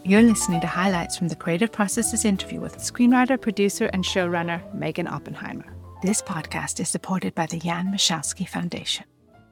You're listening to highlights from the Creative Processes interview with screenwriter, producer, and showrunner Megan Oppenheimer. This podcast is supported by the Jan Michalski Foundation.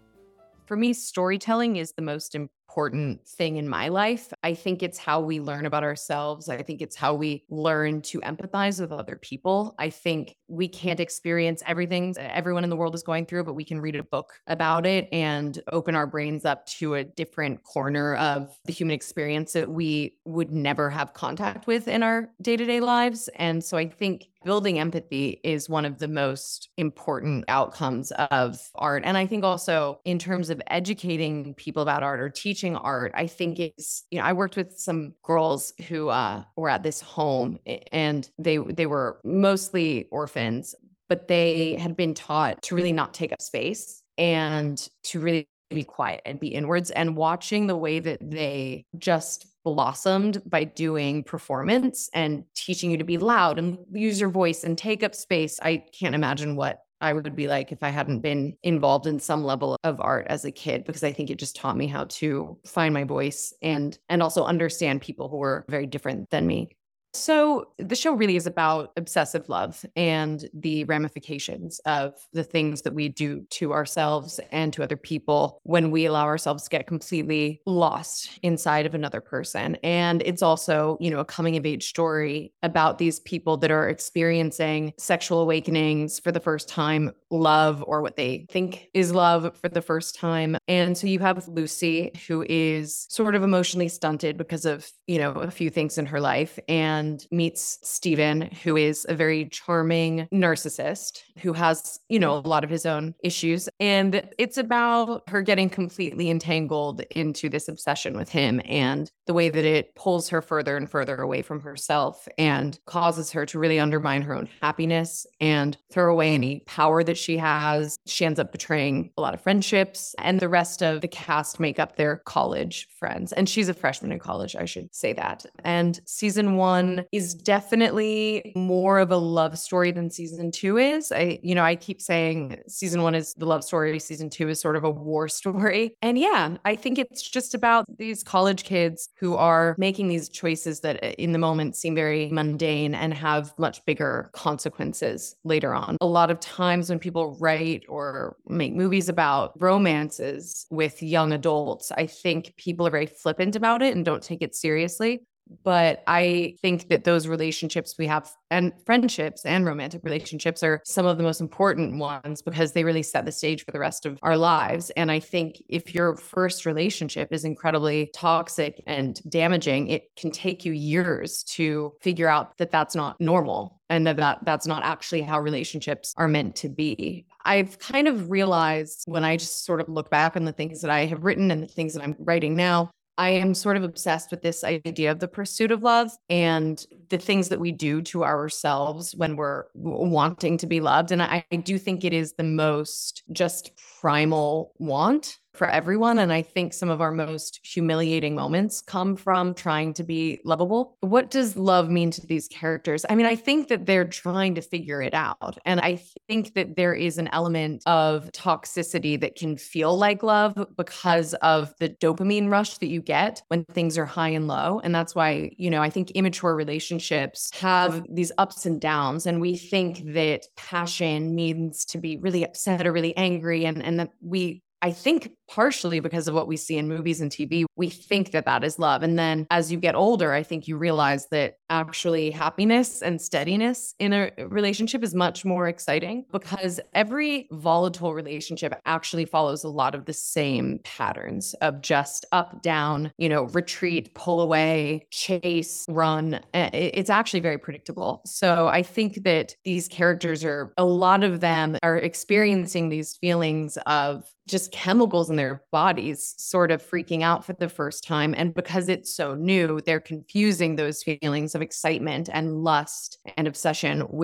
For me, storytelling is the most important thing in my life. I think it's how we learn about ourselves. I think it's how we learn to empathize with other people. I think we can't experience everything everyone in the world is going through, but we can read a book about it and open our brains up to a different corner of the human experience that we would never have contact with in our day-to-day lives. And so I think building empathy is one of the most important outcomes of art. And I think also in terms of educating people about art or teaching art, I think it's, I worked with some girls who were at this home, and they were mostly orphans, but they had been taught to really not take up space and to really be quiet and be inwards. And watching the way that they just blossomed by doing performance and teaching you to be loud and use your voice and take up space. I can't imagine what I would be like if I hadn't been involved in some level of art as a kid, because I think it just taught me how to find my voice and also understand people who were very different than me. So the show really is about obsessive love and the ramifications of the things that we do to ourselves and to other people when we allow ourselves to get completely lost inside of another person. And it's also, a coming of age story about these people that are experiencing sexual awakenings for the first time, love, or what they think is love for the first time. And so you have Lucy, who is sort of emotionally stunted because of, a few things in her life, and meets Steven, who is a very charming narcissist who has, a lot of his own issues. And it's about her getting completely entangled into this obsession with him and the way that it pulls her further and further away from herself and causes her to really undermine her own happiness and throw away any power that she has. She ends up betraying a lot of friendships, and the rest of the cast make up their college friends. And she's a freshman in college, I should say that. And season 1 is definitely more of a love story than season 2 is. I keep saying season 1 is the love story, season 2 is sort of a war story. And yeah, I think it's just about these college kids who are making these choices that in the moment seem very mundane and have much bigger consequences later on. A lot of times when people write or make movies about romances with young adults, I think people are very flippant about it and don't take it seriously. But I think that those relationships we have, and friendships and romantic relationships, are some of the most important ones because they really set the stage for the rest of our lives. And I think if your first relationship is incredibly toxic and damaging, it can take you years to figure out that that's not normal and that's not actually how relationships are meant to be. I've kind of realized when I just sort of look back on the things that I have written and the things that I'm writing now, I am sort of obsessed with this idea of the pursuit of love and the things that we do to ourselves when we're wanting to be loved. And I do think it is the most just primal want for everyone. And I think some of our most humiliating moments come from trying to be lovable. What does love mean to these characters? I mean, I think that they're trying to figure it out. And I think that there is an element of toxicity that can feel like love because of the dopamine rush that you get when things are high and low. And that's why, I think immature relationships have these ups and downs. And we think that passion means to be really upset or really angry. And that I think partially because of what we see in movies and TV, we think that that is love. And then as you get older, I think you realize that actually happiness and steadiness in a relationship is much more exciting because every volatile relationship actually follows a lot of the same patterns of just up, down, retreat, pull away, chase, run. It's actually very predictable. So I think that these characters a lot of them are experiencing these feelings of just chemicals in their bodies sort of freaking out for the first time. And because it's so new, they're confusing those feelings of excitement and lust and obsession with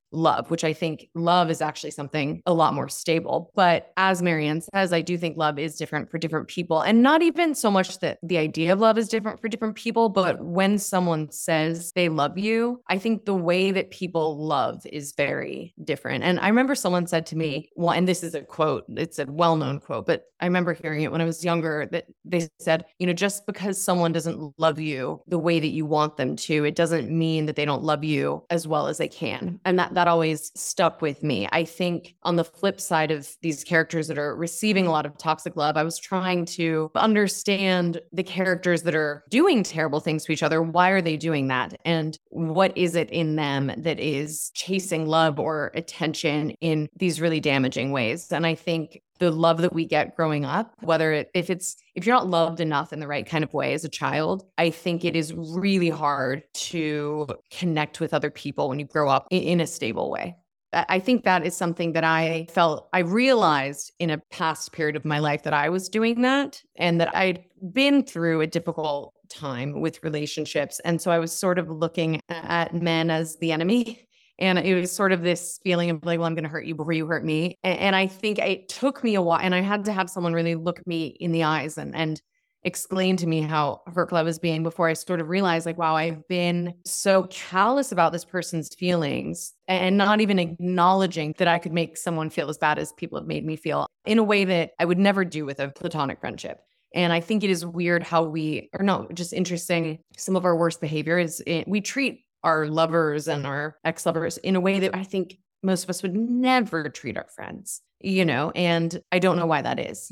love, which I think love is actually something a lot more stable. But as Marianne says, I do think love is different for different people. And not even so much that the idea of love is different for different people, but when someone says they love you, I think the way that people love is very different. And I remember someone said to me, well, and this is a quote, it's a well-known quote, but I remember hearing it when I was younger, that they said, just because someone doesn't love you the way that you want them to, it doesn't mean that they don't love you as well as they can. And that always stuck with me. I think on the flip side of these characters that are receiving a lot of toxic love, I was trying to understand the characters that are doing terrible things to each other. Why are they doing that? And what is it in them that is chasing love or attention in these really damaging ways? And I think the love that we get growing up, if you're not loved enough in the right kind of way as a child, I think it is really hard to connect with other people when you grow up in a stable way. I think that is something that I realized in a past period of my life, that I was doing that, and that I'd been through a difficult time with relationships. And so I was sort of looking at men as the enemy. And it was sort of this feeling of like, well, I'm going to hurt you before you hurt me. And I think it took me a while, and I had to have someone really look me in the eyes and explain to me how hurtful I was being before I sort of realized like, wow, I've been so callous about this person's feelings and not even acknowledging that I could make someone feel as bad as people have made me feel in a way that I would never do with a platonic friendship. And I think it is weird how just interesting. Some of our worst behavior is we treat our lovers and our ex-lovers in a way that I think most of us would never treat our friends, and I don't know why that is.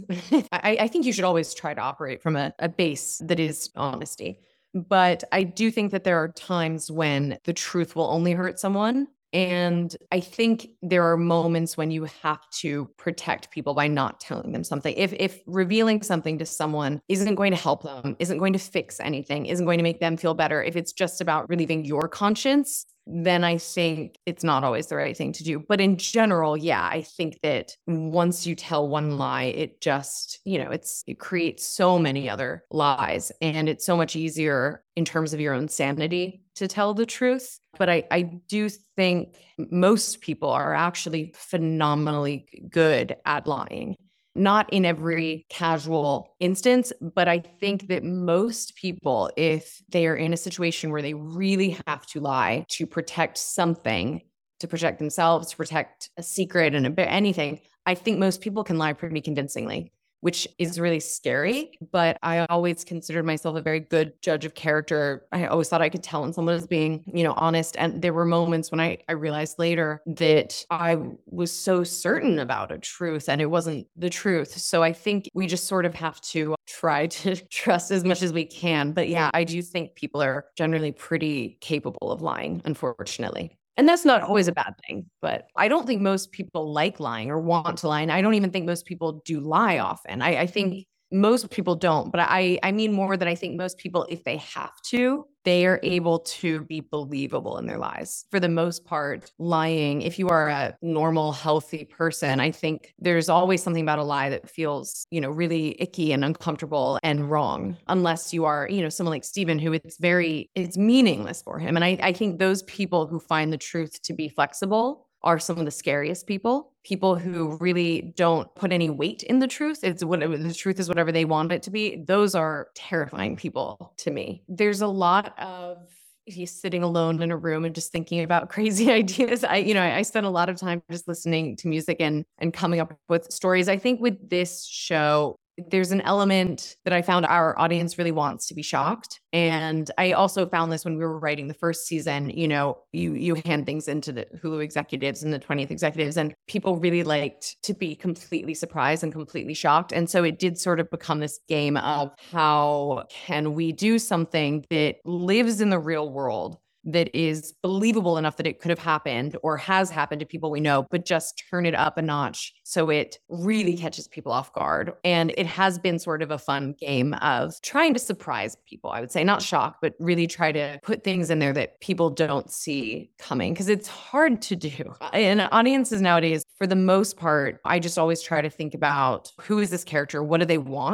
I think you should always try to operate from a base that is honesty. But I do think that there are times when the truth will only hurt someone. And I think there are moments when you have to protect people by not telling them something. If revealing something to someone isn't going to help them, isn't going to fix anything, isn't going to make them feel better, if it's just about relieving your conscience, then I think it's not always the right thing to do. But in general, yeah, I think that once you tell one lie, it just, it creates so many other lies. And it's so much easier in terms of your own sanity to tell the truth. But I do think most people are actually phenomenally good at lying. Not in every casual instance, but I think that most people, if they are in a situation where they really have to lie to protect something, to protect themselves, to protect a secret and anything, I think most people can lie pretty convincingly, which is really scary. But I always considered myself a very good judge of character. I always thought I could tell when someone was being, honest. And there were moments when I realized later that I was so certain about a truth and it wasn't the truth. So I think we just sort of have to try to trust as much as we can. But yeah, I do think people are generally pretty capable of lying, unfortunately. And that's not always a bad thing, but I don't think most people like lying or want to lie. And I don't even think most people do lie often. I think most people don't, but I mean more that I think most people, if they have to, they are able to be believable in their lies. For the most part, lying, if you are a normal, healthy person, I think there's always something about a lie that feels, really icky and uncomfortable and wrong, unless you are, someone like Stephen, who it's meaningless for him. And I think those people who find the truth to be flexible are some of the scariest people who really don't put any weight in the truth. The truth is whatever they want it to be. Those are terrifying people to me. There's a lot of he's sitting alone in a room and just thinking about crazy ideas. I spent a lot of time just listening to music and coming up with stories. I think with this show, there's an element that I found our audience really wants to be shocked. And I also found this when we were writing the first season, you hand things into the Hulu executives and the 20th executives, and people really liked to be completely surprised and completely shocked. And so it did sort of become this game of how can we do something that lives in the real world, that is believable enough that it could have happened or has happened to people we know, but just turn it up a notch so it really catches people off guard. And it has been sort of a fun game of trying to surprise people, I would say, not shock, but really try to put things in there that people don't see coming, because it's hard to do. And audiences nowadays, for the most part, I just always try to think about who is this character? What do they want?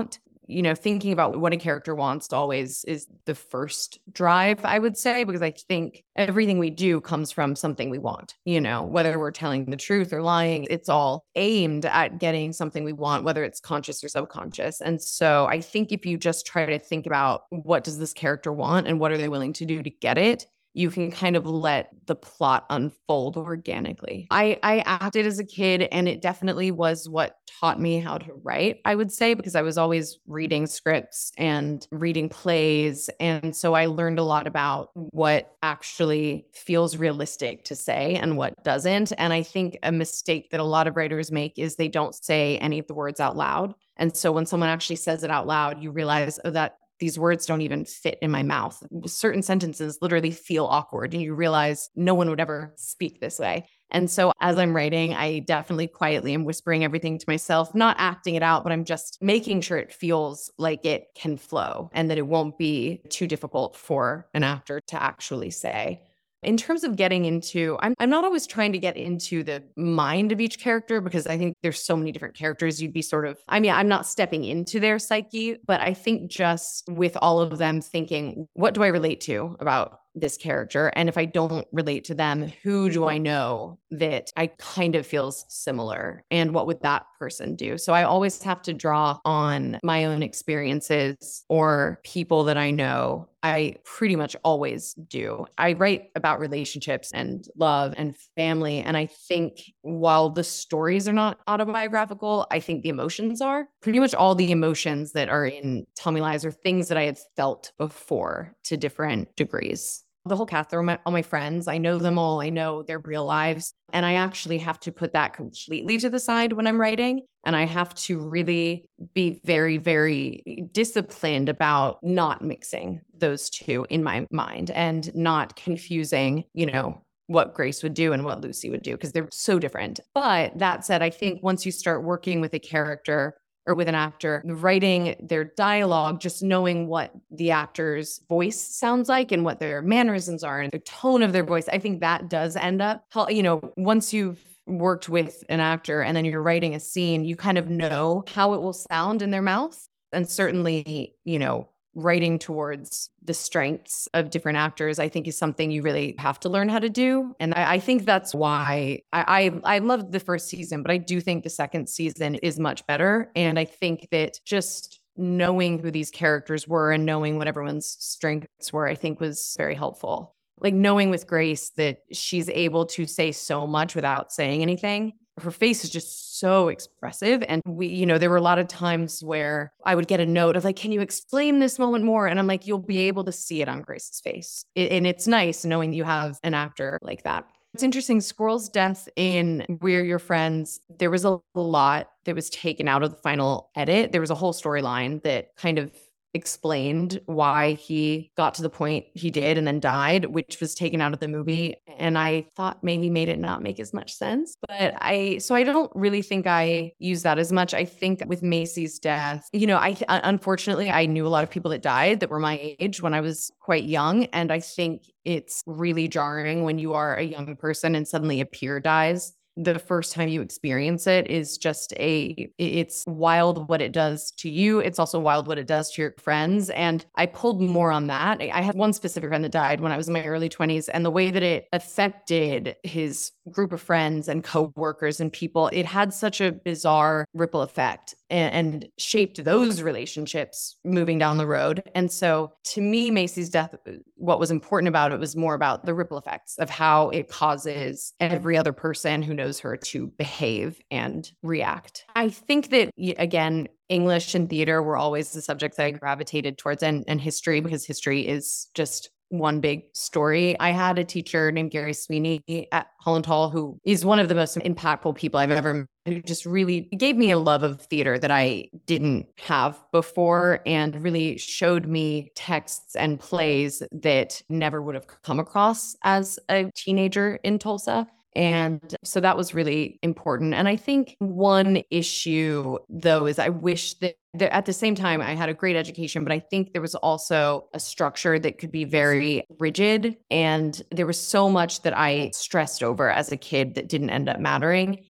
thinking about what a character wants always is the first drive, I would say, because I think everything we do comes from something we want, whether we're telling the truth or lying, it's all aimed at getting something we want, whether it's conscious or subconscious. And so I think if you just try to think about what does this character want and what are they willing to do to get it, you can kind of let the plot unfold organically. I acted as a kid, and it definitely was what taught me how to write, I would say, because I was always reading scripts and reading plays. And so I learned a lot about what actually feels realistic to say and what doesn't. And I think a mistake that a lot of writers make is they don't say any of the words out loud. And so when someone actually says it out loud, you realize, oh, that these words don't even fit in my mouth. Certain sentences literally feel awkward, and you realize no one would ever speak this way. And so as I'm writing, I definitely quietly am whispering everything to myself, not acting it out, but I'm just making sure it feels like it can flow and that it won't be too difficult for an actor to actually say. In terms of getting into, I'm not always trying to get into the mind of each character, because I think there's so many different characters. You'd be I'm not stepping into their psyche, but I think just with all of them thinking, what do I relate to about this character? And if I don't relate to them, who do I know that I kind of feels similar? And what would that person do? So I always have to draw on my own experiences or people that I know. I pretty much always do. I write about relationships and love and family. And I think while the stories are not autobiographical, I think the emotions are. Pretty much all the emotions that are in Tell Me Lies are things that I had felt before to different degrees. The whole cast, they're all my friends. I know them all. I know their real lives. And I actually have to put that completely to the side when I'm writing. And I have to really be very, very disciplined about not mixing those two in my mind and not confusing, what Grace would do and what Lucy would do, because they're so different. But that said, I think once you start working with a character or with an actor, writing their dialogue, just knowing what the actor's voice sounds like and what their mannerisms are and the tone of their voice, I think that does end up, once you've worked with an actor and then you're writing a scene, you kind of know how it will sound in their mouth. And certainly, writing towards the strengths of different actors, I think is something you really have to learn how to do. And I think that's why I loved the first season, but I do think the second season is much better. And I think that just knowing who these characters were and knowing what everyone's strengths were, I think was very helpful. Like knowing with Grace that she's able to say so much without saying anything. Her face is just so expressive. And there were a lot of times where I would get a note of like, can you explain this moment more? And I'm like, you'll be able to see it on Grace's face. And it's nice knowing you have an actor like that. It's interesting. Squirrel's death in We're Your Friends, there was a lot that was taken out of the final edit. There was a whole storyline that kind of explained why he got to the point he did and then died, which was taken out of the movie. And I thought maybe made it not make as much sense. But I don't really think I use that as much. I think with Macy's death, unfortunately, I knew a lot of people that died that were my age when I was quite young. And I think it's really jarring when you are a young person and suddenly a peer dies. The first time you experience it is just it's wild what it does to you. It's also wild what it does to your friends. And I pulled more on that. I had one specific friend that died when I was in my early 20s, and the way that it affected his group of friends and coworkers and people, it had such a bizarre ripple effect and shaped those relationships moving down the road. And so to me, Macy's death, what was important about it was more about the ripple effects of how it causes every other person who knows her to behave and react. I think that, again, English and theater were always the subjects that I gravitated towards, and history, because history is just one big story. I had a teacher named Gary Sweeney at Holland Hall, who is one of the most impactful people I've ever met, who just really gave me a love of theater that I didn't have before, and really showed me texts and plays that never would have come across as a teenager in Tulsa. And so that was really important. And I think one issue, though, is I wish that at the same time, I had a great education, but I think there was also a structure that could be very rigid. And there was so much that I stressed over as a kid that didn't end up mattering.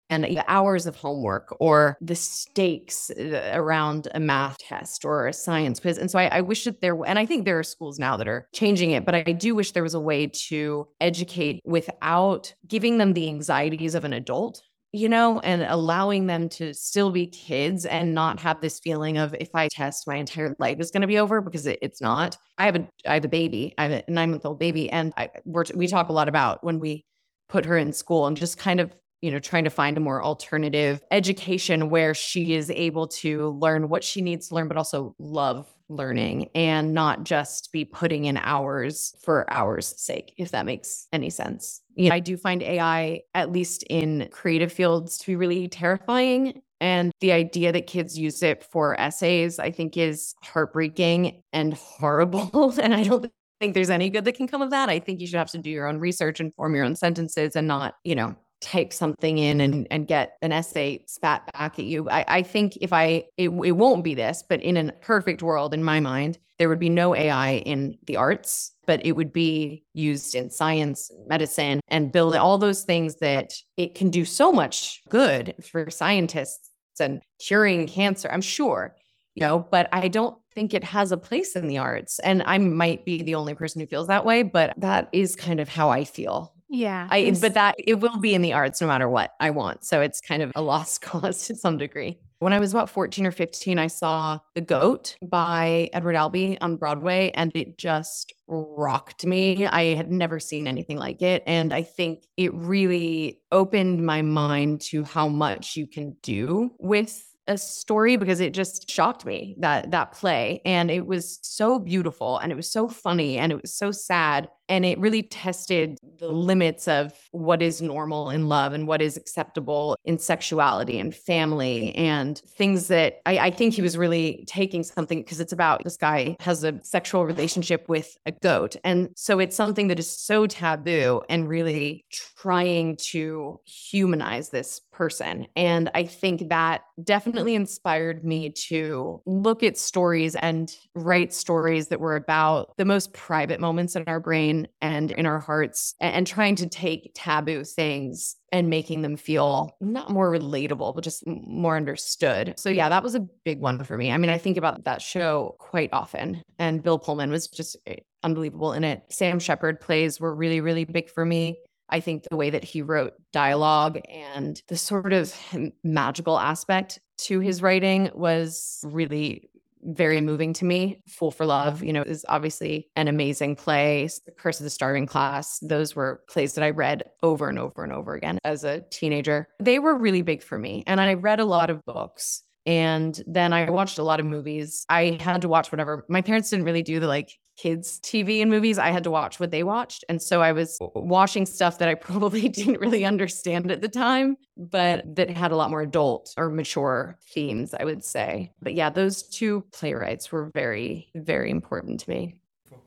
and the hours of homework or the stakes around a math test or a science quiz. And so I wish that and I think there are schools now that are changing it, but I do wish there was a way to educate without giving them the anxieties of an adult, and allowing them to still be kids and not have this feeling of, if I test, my entire life is going to be over, because it's not. I have a baby. I have a 9-month-old baby. And we talk a lot about when we put her in school and just kind of, trying to find a more alternative education where she is able to learn what she needs to learn, but also love learning and not just be putting in hours for hours' sake, if that makes any sense. I do find AI, at least in creative fields, to be really terrifying. And the idea that kids use it for essays, I think, is heartbreaking and horrible. And I don't think there's any good that can come of that. I think you should have to do your own research and form your own sentences and not, type something in and get an essay spat back at you. I think it won't be this, but in a perfect world, in my mind, there would be no AI in the arts, but it would be used in science, medicine, and build all those things that it can do so much good for scientists and curing cancer, I'm sure, but I don't think it has a place in the arts. And I might be the only person who feels that way, but that is kind of how I feel. Yeah. But that it will be in the arts no matter what I want. So it's kind of a lost cause to some degree. When I was about 14 or 15, I saw The Goat by Edward Albee on Broadway, and it just rocked me. I had never seen anything like it. And I think it really opened my mind to how much you can do with a story, because it just shocked me, that play. And it was so beautiful, and it was so funny, and it was so sad. And it really tested the limits of what is normal in love and what is acceptable in sexuality and family, and things that I think he was really taking something, because it's about this guy has a sexual relationship with a goat. And so it's something that is so taboo, and really trying to humanize this person. And I think that definitely inspired me to look at stories and write stories that were about the most private moments in our brain and in our hearts, and trying to take taboo things and making them feel not more relatable, but just more understood. So yeah, that was a big one for me. I mean, I think about that show quite often, and Bill Pullman was just unbelievable in it. Sam Shepard plays were really, really big for me. I think the way that he wrote dialogue and the sort of magical aspect to his writing was really very moving to me. Fool for Love, is obviously an amazing play. The Curse of the Starving Class. Those were plays that I read over and over and over again as a teenager. They were really big for me. And I read a lot of books. And then I watched a lot of movies. I had to watch whatever. My parents didn't really do the kids TV and movies. I had to watch what they watched. And so I was watching stuff that I probably didn't really understand at the time, but that had a lot more adult or mature themes, I would say. But yeah, those two playwrights were very, very important to me.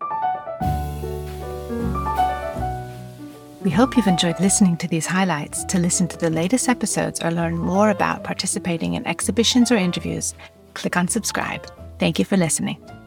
We hope you've enjoyed listening to these highlights. To listen to the latest episodes or learn more about participating in exhibitions or interviews, click on subscribe. Thank you for listening.